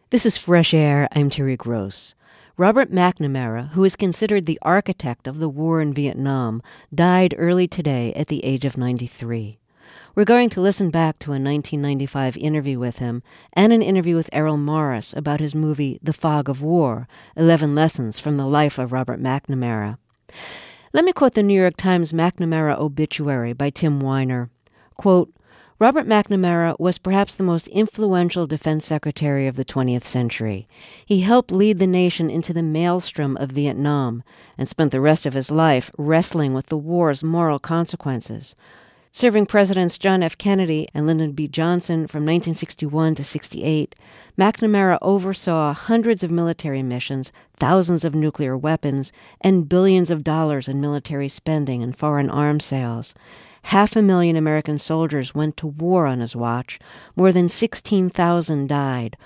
This is Fresh Air. I'm Terry Gross. Robert McNamara, who is considered the architect of the war in Vietnam, died early today at the age of 93. We're going to listen back to a 1995 interview with him and an interview with Errol Morris about his movie The Fog of War, 11 Lessons from the Life of Robert McNamara. Let me quote the New York Times McNamara obituary by Tim Weiner. Quote, Robert McNamara was perhaps the most influential defense secretary of the 20th century. He helped lead the nation into the maelstrom of Vietnam and spent the rest of his life wrestling with the war's moral consequences. Serving Presidents John F. Kennedy and Lyndon B. Johnson from 1961 to 68, McNamara oversaw hundreds of military missions, thousands of nuclear weapons, and billions of dollars in military spending and foreign arms sales. 500,000 American soldiers went to war on his watch. More than 16,000 died.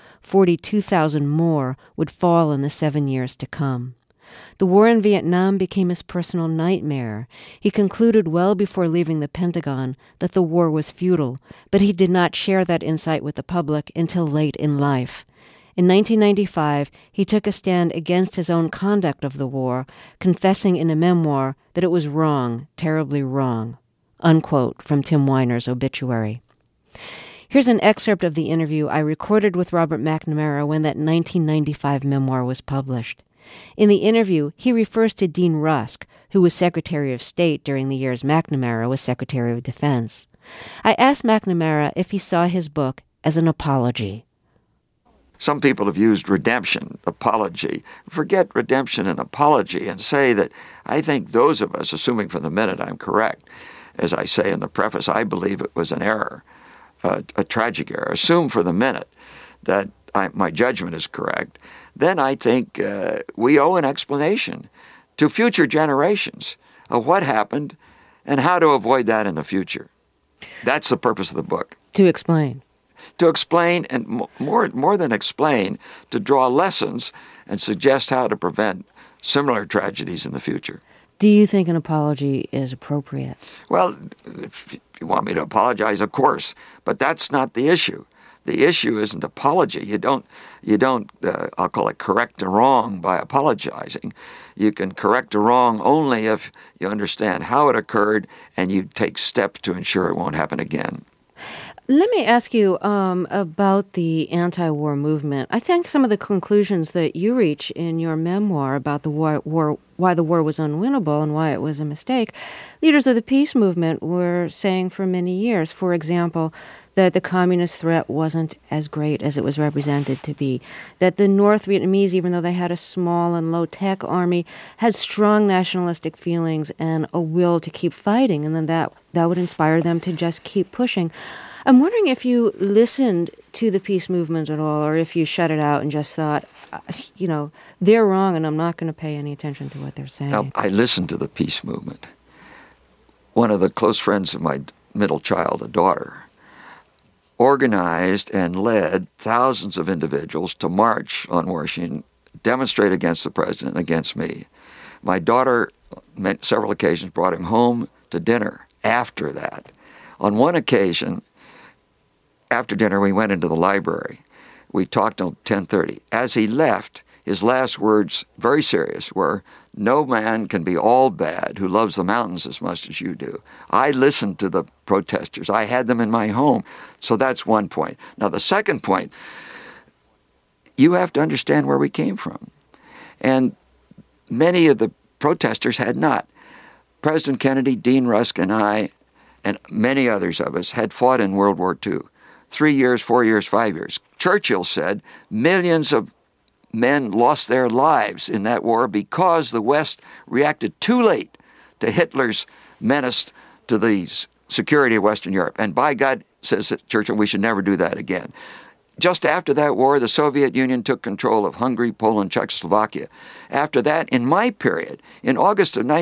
42,000 more would fall in the 7 years to come. The war in Vietnam became his personal nightmare. He concluded well before leaving the Pentagon that the war was futile, but he did not share that insight with the public until late in life. In 1995, he took a stand against his own conduct of the war, confessing in a memoir that it was wrong, terribly wrong. Unquote from Tim Weiner's obituary. Here's an excerpt of the interview I recorded with Robert McNamara when that 1995 memoir was published. In the interview, he refers to Dean Rusk, who was Secretary of State during the years McNamara was Secretary of Defense. I asked McNamara if he saw his book as an apology. Some people have used redemption, apology. Forget redemption and apology and say that I think those of us, assuming for the minute I'm correct, as I say in the preface, I believe it was an error, a tragic error. Assume for the minute that my judgment is correct, then I think we owe an explanation to future generations of what happened and how to avoid that in the future. That's the purpose of the book. To explain. To explain, and more than explain, to draw lessons and suggest how to prevent similar tragedies in the future. Do you think an apology is appropriate? Well, if you want me to apologize, of course, but that's not the issue. The issue isn't apology. You don't. I'll call it correct a wrong by apologizing. You can correct a wrong only if you understand how it occurred and you take steps to ensure it won't happen again. Let me ask you about the anti-war movement. I think some of the conclusions that you reach in your memoir about the war, why the war was unwinnable and why it was a mistake, leaders of the peace movement were saying for many years. For example, that the communist threat wasn't as great as it was represented to be, that the North Vietnamese, even though they had a small and low-tech army, had strong nationalistic feelings and a will to keep fighting, and then that would inspire them to just keep pushing. I'm wondering if you listened to the peace movement at all, or if you shut it out and just thought, they're wrong and I'm not going to pay any attention to what they're saying. Now, I listened to the peace movement. One of the close friends of my middle child, a daughter, organized and led thousands of individuals to march on Washington, demonstrate against the president, against me. My daughter, on several occasions, brought him home to dinner after that. On one occasion, after dinner, we went into the library. We talked till 10:30. As he left, his last words, very serious, were, "No man can be all bad who loves the mountains as much as you do." I listened to the protesters. I had them in my home. So that's one point. Now, the second point, you have to understand where we came from. And many of the protesters had not. President Kennedy, Dean Rusk, and I, and many others of us, had fought in World War II. 3 years, 4 years, 5 years. Churchill said millions of men lost their lives in that war because the West reacted too late to Hitler's menace to the security of Western Europe. And by God, says Churchill, we should never do that again. Just after that war, the Soviet Union took control of Hungary, Poland, Czechoslovakia. After that, in my period, in August of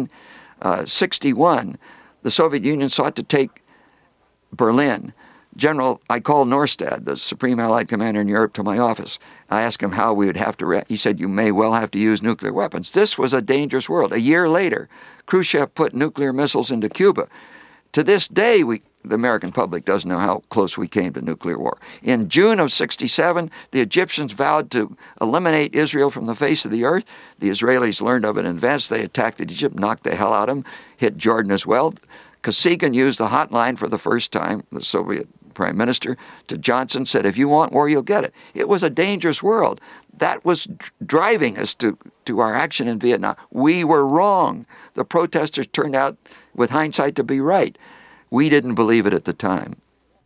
1961, the Soviet Union sought to take Berlin. I called Norstad, the Supreme Allied Commander in Europe, to my office. I asked him how we would have to react. He said, you may well have to use nuclear weapons. This was a dangerous world. A year later, Khrushchev put nuclear missiles into Cuba. To this day, the American public doesn't know how close we came to nuclear war. In June of 1967, the Egyptians vowed to eliminate Israel from the face of the earth. The Israelis learned of it in advance. They attacked Egypt, knocked the hell out of them, hit Jordan as well. Kosygin used the hotline for the first time, the Soviet prime minister, to Johnson, said, if you want war, you'll get it. It was a dangerous world. That was driving us to our action in Vietnam. We were wrong. The protesters turned out, with hindsight, to be right. We didn't believe it at the time.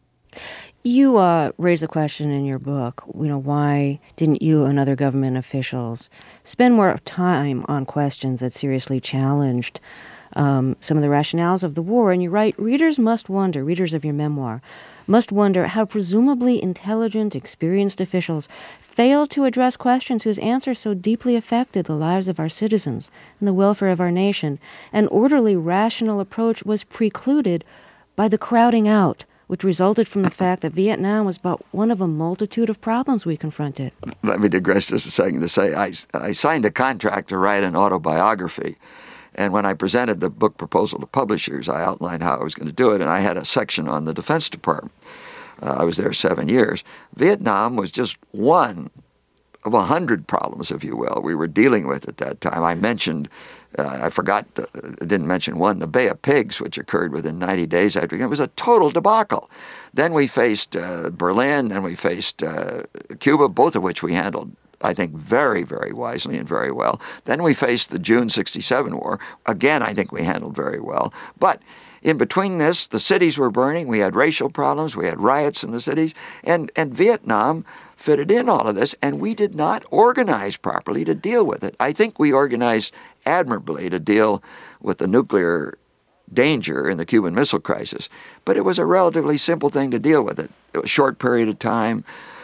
You raise the question in your book, why didn't you and other government officials spend more time on questions that seriously challenged some of the rationales of the war? And you write, readers of your memoir, must wonder how presumably intelligent, experienced officials failed to address questions whose answers so deeply affected the lives of our citizens and the welfare of our nation. An orderly, rational approach was precluded by the crowding out, which resulted from the fact that Vietnam was but one of a multitude of problems we confronted. Let me digress just a second to say I signed a contract to write an autobiography. And when I presented the book proposal to publishers, I outlined how I was going to do it, and I had a section on the Defense Department. I was there 7 years. Vietnam was just one of 100 problems, if you will, we were dealing with at that time. I mentioned, I didn't mention one, the Bay of Pigs, which occurred within 90 days after it was a total debacle. Then we faced Berlin, and we faced Cuba, both of which we handled, I think, very, very wisely and very well. Then we faced the June 1967 war. Again, I think we handled very well. But in between this, the cities were burning. We had racial problems. We had riots in the cities. And Vietnam fitted in all of this, and we did not organize properly to deal with it. I think we organized admirably to deal with the nuclear danger in the Cuban Missile Crisis. But it was a relatively simple thing to deal with it. It was a short period of time,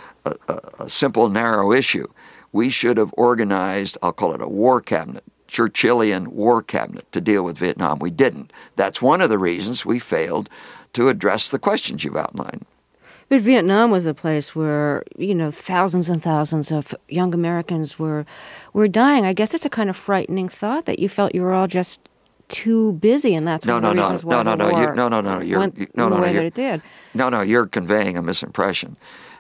a simple, narrow issue. We should have organized, I'll call it a war cabinet, Churchillian war cabinet, to deal with Vietnam. We didn't. That's one of the reasons we failed to address the questions you've outlined. But Vietnam was a place where, thousands and thousands of young Americans were dying. I guess it's a kind of frightening thought that you felt you were all just too busy, and that's one of the reasons why the war went the way that it did. No, you're conveying a misimpression.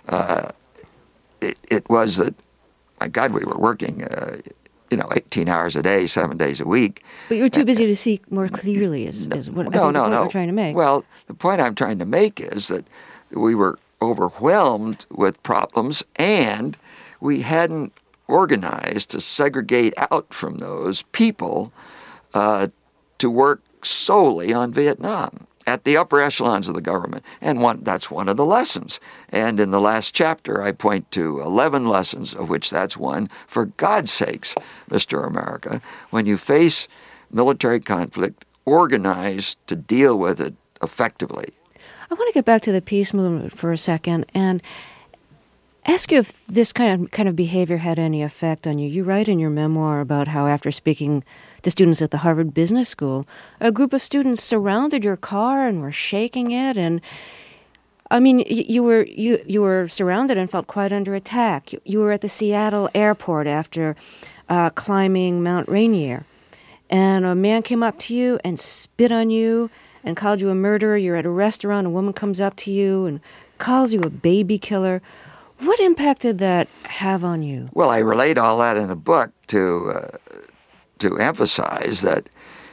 It was that, my God, we were working, 18 hours a day, 7 days a week. But you were too busy to see more clearly is what we're trying to make. Well, the point I'm trying to make is that we were overwhelmed with problems, and we hadn't organized to segregate out from those people to work solely on Vietnam at the upper echelons of the government. And that's one of the lessons. And in the last chapter, I point to 11 lessons, of which that's one. For God's sakes, Mr. America, when you face military conflict, organize to deal with it effectively. I want to get back to the peace movement for a second and ask you if this kind of behavior had any effect on you. You write in your memoir about how, after speaking to students at the Harvard Business School, a group of students surrounded your car and were shaking it. And I mean, you were surrounded and felt quite under attack. You were at the Seattle airport after climbing Mount Rainier, and a man came up to you and spit on you and called you a murderer. You're at a restaurant, a woman comes up to you and calls you a baby killer. What impact did that have on you? Well, I relate all that in the book to emphasize that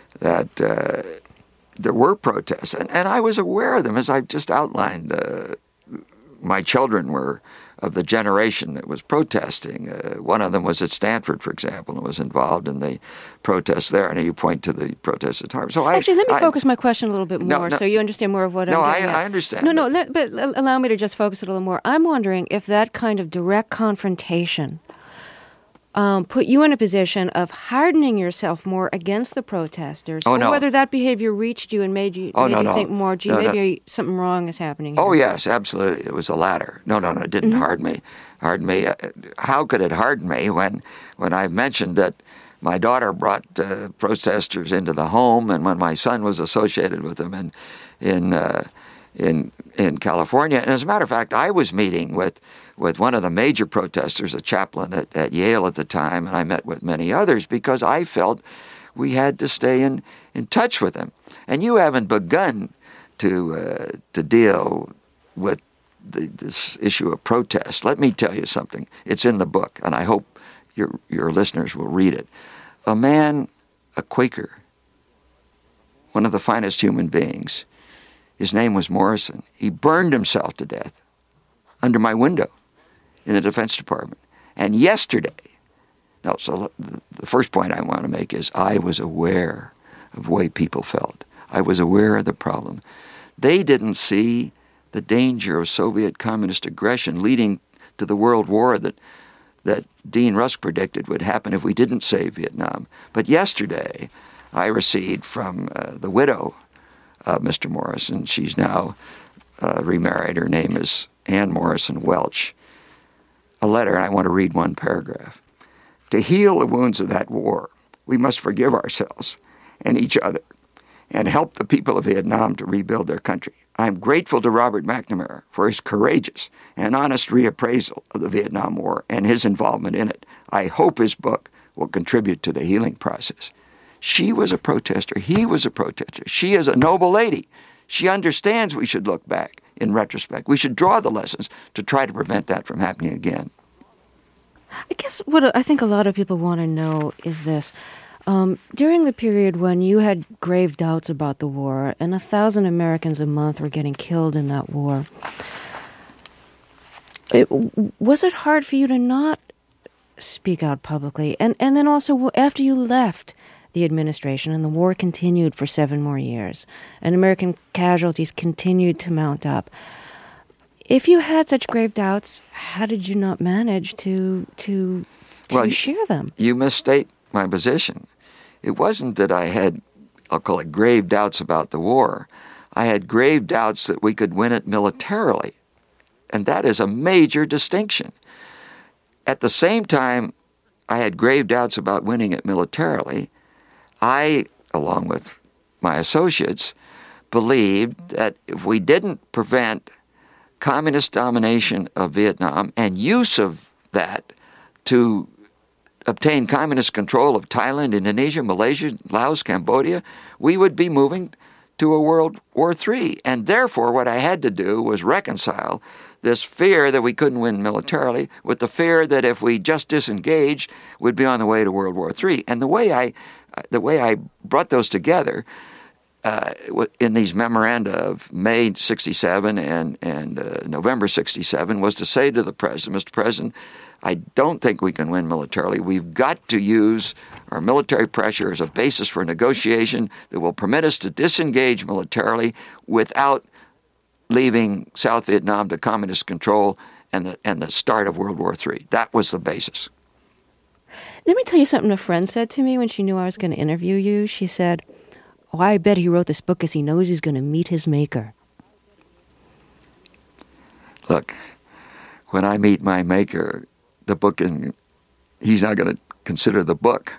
there were protests, and I was aware of them, as I just outlined. My children were of the generation that was protesting. One of them was at Stanford, for example, and was involved in the protests there. And you point to the protests at Harvard. So actually, let me focus my question a little bit more so you understand more of what I'm getting at. I understand. But allow me to just focus it a little more. I'm wondering if that kind of direct confrontation put you in a position of hardening yourself more against the protesters, or whether that behavior reached you and made you think more, maybe something wrong is happening here. Oh, yes, absolutely. It was the latter. No, it didn't harden me. How could it harden me when I mentioned that my daughter brought protesters into the home, and when my son was associated with them in California? And as a matter of fact, I was meeting with one of the major protesters, a chaplain at Yale at the time, and I met with many others because I felt we had to stay in touch with them. And you haven't begun to deal with this issue of protest. Let me tell you something. It's in the book, and I hope your listeners will read it. A man, a Quaker, one of the finest human beings, his name was Morrison. He burned himself to death under my window in the Defense Department. And yesterday, so the first point I want to make is I was aware of the way people felt. I was aware of the problem. They didn't see the danger of Soviet communist aggression leading to the world war that Dean Rusk predicted would happen if we didn't save Vietnam. But yesterday, I received from the widow of Mr. Morrison, she's now remarried, her name is Ann Morrison Welch, a letter, and I want to read one paragraph. To heal the wounds of that war, we must forgive ourselves and each other and help the people of Vietnam to rebuild their country. I am grateful to Robert McNamara for his courageous and honest reappraisal of the Vietnam War and his involvement in it. I hope his book will contribute to the healing process. She was a protester. He was a protester. She is a noble lady. She understands we should look back in retrospect. We should draw the lessons to try to prevent that from happening again. I guess what I think a lot of people want to know is this. During the period when you had grave doubts about the war and 1,000 Americans a month were getting killed in that war, was it hard for you to not speak out publicly? And then also after you left the administration and the war continued for 7 more years and American casualties continued to mount up, if you had such grave doubts, how did you not manage to share them? You misstate my position. It wasn't that I had, I'll call it, grave doubts about the war. I had grave doubts that we could win it militarily. And that is a major distinction. At the same time, I had grave doubts about winning it militarily. I, along with my associates, believed that if we didn't prevent communist domination of Vietnam and use of that to obtain communist control of Thailand, Indonesia, Malaysia, Laos, Cambodia, we would be moving to a World War III. And therefore, what I had to do was reconcile this fear that we couldn't win militarily with the fear that if we just disengaged, we'd be on the way to World War III. And the way I brought those together in these memoranda of May 67 and November 67 was to say to the President, Mr. President, I don't think we can win militarily. We've got to use our military pressure as a basis for negotiation that will permit us to disengage militarily without leaving South Vietnam to communist control and the start of World War III. That was the basis. Let me tell you something a friend said to me when she knew I was going to interview you. She said, "Oh, I bet he wrote this book because he knows he's going to meet his maker." Look, when I meet my maker, the book isn't, he's not going to consider the book.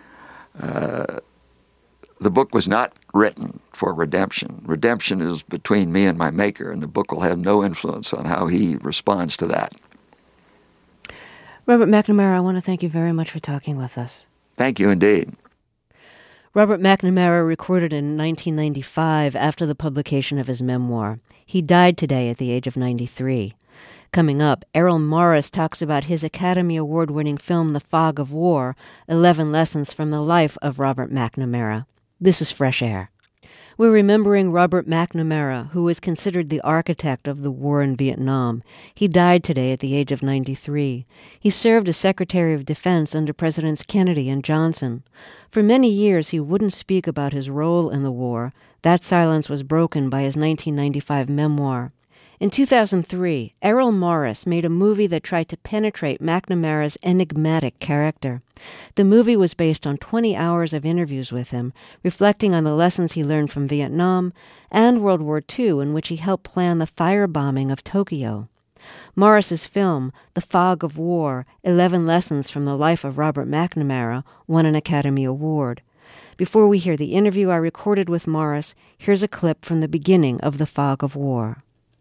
The book was not written for redemption. Redemption is between me and my maker, and the book will have no influence on how he responds to that. Robert McNamara, I want to thank you very much for talking with us. Thank you indeed. Robert McNamara recorded in 1995 after the publication of his memoir. He died today at the age of 93. Coming up, Errol Morris talks about his Academy Award-winning film The Fog of War, 11 Lessons from the Life of Robert McNamara. This is Fresh Air. We're remembering Robert McNamara, who was considered the architect of the war in Vietnam. He died today at the age of 93. He served as Secretary of Defense under Presidents Kennedy and Johnson. For many years, he wouldn't speak about his role in the war. That silence was broken by his 1995 memoir. In 2003, Errol Morris made a movie that tried to penetrate McNamara's enigmatic character. The movie was based on 20 hours of interviews with him, reflecting on the lessons he learned from Vietnam and World War II, in which he helped plan the firebombing of Tokyo. Morris's film, The Fog of War, 11 Lessons from the Life of Robert McNamara, won an Academy Award. Before we hear the interview I recorded with Morris, here's a clip from the beginning of The Fog of War.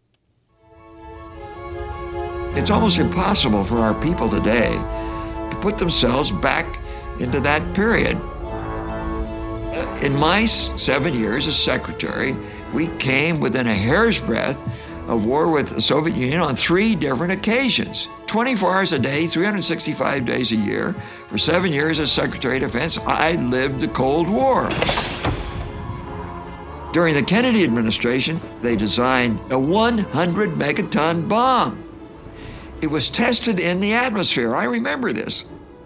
It's almost impossible for our people today to put themselves back into that period. In my 7 years as secretary, We came within a hair's breadth of war with the Soviet Union on 3 different occasions. 24 hours a day, 365 days a year. For 7 years as Secretary of Defense, I lived the Cold War. During the Kennedy administration, they designed a 100 megaton bomb. It was tested in the atmosphere. I remember this.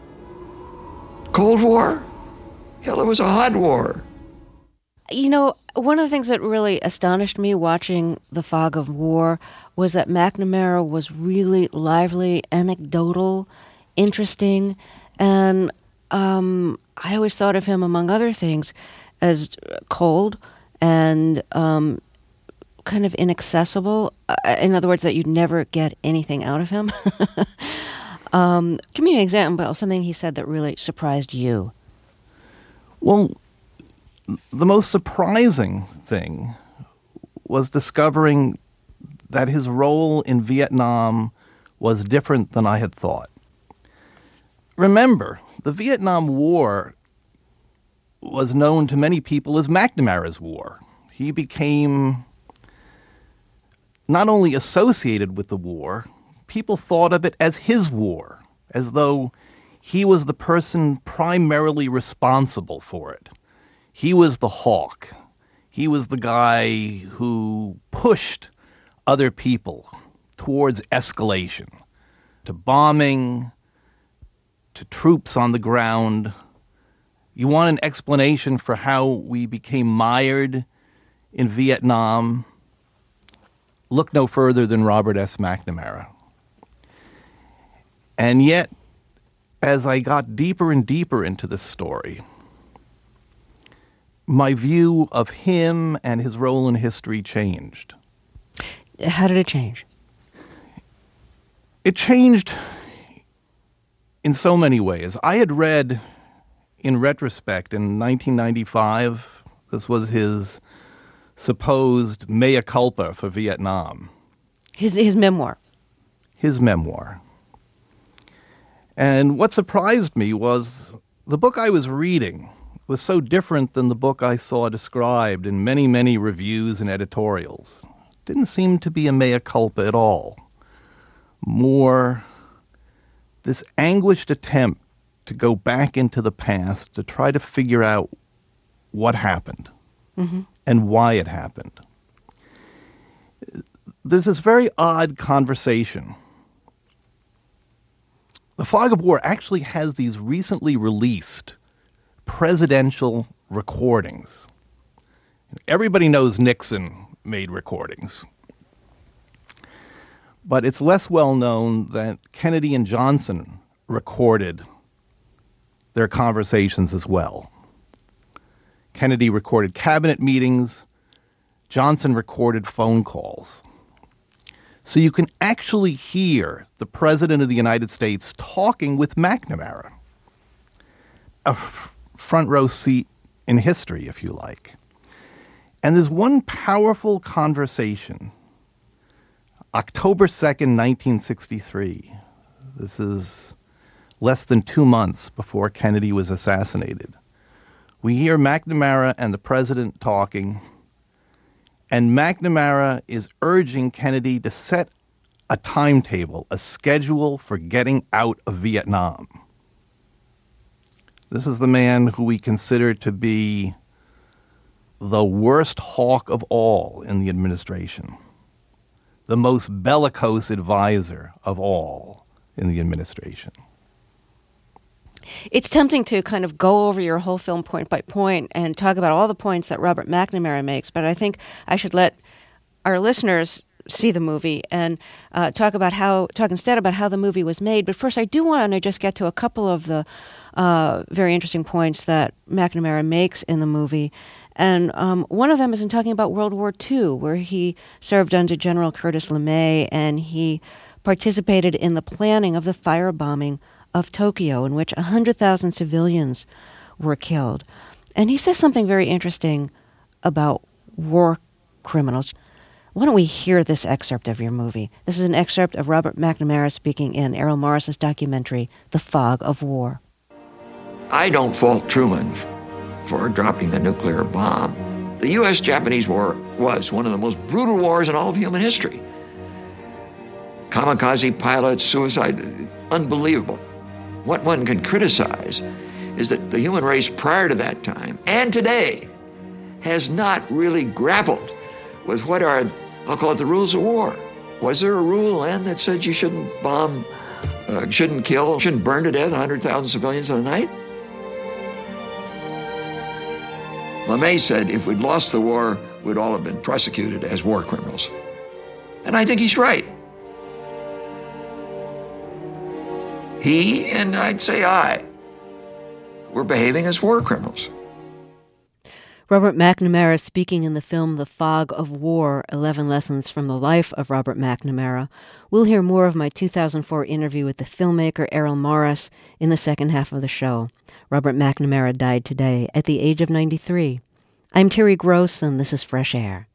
Cold War? Hell, it was a hot war. You know, one of the things that really astonished me watching The Fog of War was that McNamara was really lively, anecdotal, interesting, and I always thought of him, among other things, as cold and kind of inaccessible. In other words, that you'd never get anything out of him. Give me an example of something he said that really surprised you. Well, the most surprising thing was discovering that his role in Vietnam was different than I had thought. Remember, the Vietnam War was known to many people as McNamara's War. He became not only associated with the war, people thought of it as his war, as though he was the person primarily responsible for it. He was the hawk. He was the guy who pushed other people towards escalation, to bombing, to troops on the ground. You want an explanation for how we became mired in Vietnam? Look no further than Robert S. McNamara. And yet, as I got deeper and deeper into this story, my view of him and his role in history changed. How did it change? It changed in so many ways. I had read, in retrospect, in 1995, this was his supposed mea culpa for Vietnam. His memoir. His memoir. And what surprised me was the book I was reading was so different than the book I saw described in many, many reviews and editorials. It didn't seem to be a mea culpa at all. More this anguished attempt to go back into the past to try to figure out what happened and why it happened. There's this very odd conversation. The Fog of War actually has these recently released presidential recordings. Everybody knows Nixon made recordings. But it's less well known that Kennedy and Johnson recorded their conversations as well. Kennedy recorded cabinet meetings. Johnson recorded phone calls. So you can actually hear the President of the United States talking with McNamara. A front row seat in history, if you like. And there's one powerful conversation. October 2nd, 1963. This is less than 2 months before Kennedy was assassinated. We hear McNamara and the president talking, and McNamara is urging Kennedy to set a timetable, a schedule for getting out of Vietnam. This is the man who we consider to be the worst hawk of all in the administration, the most bellicose advisor of all in the administration. It's tempting to kind of go over your whole film point by point and talk about all the points that Robert McNamara makes, but I think I should let our listeners see the movie and talk instead about how the movie was made. But first, I do want to just get to a couple of the very interesting points that McNamara makes in the movie. And one of them is in talking about World War II, where he served under General Curtis LeMay, and he participated in the planning of the firebombing of Tokyo, in which 100,000 civilians were killed. And he says something very interesting about war criminals. Why don't we hear this excerpt of your movie? This is an excerpt of Robert McNamara speaking in Errol Morris's documentary, The Fog of War. I don't fault Truman for dropping the nuclear bomb. The U.S.-Japanese War was one of the most brutal wars in all of human history. Kamikaze pilots, suicide, unbelievable. What one can criticize is that the human race prior to that time and today has not really grappled with what are, I'll call it the rules of war. Was there a rule, Len, that said you shouldn't bomb, shouldn't kill, shouldn't burn to death 100,000 civilians in a night? LeMay said if we'd lost the war, we'd all have been prosecuted as war criminals. And I think he's right. He, and I'd say I, were behaving as war criminals. Robert McNamara speaking in the film The Fog of War, 11 Lessons from the Life of Robert McNamara. We'll hear more of my 2004 interview with the filmmaker Errol Morris in the second half of the show. Robert McNamara died today at the age of 93. I'm Terry Gross, and this is Fresh Air.